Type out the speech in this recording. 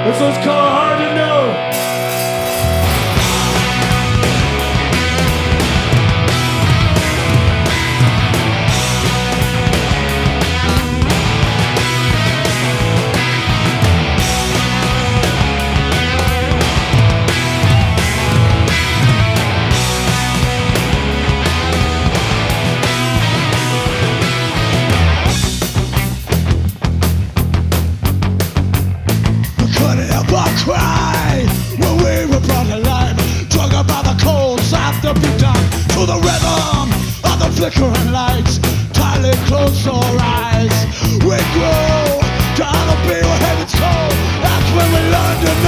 It's those color hard to know. Cry when we were brought alive, drug by the coals of the beatdown, to the rhythm of the flickering lights, tightly close our eyes. We grew down to be where heaven's cold. That's when we learned to know.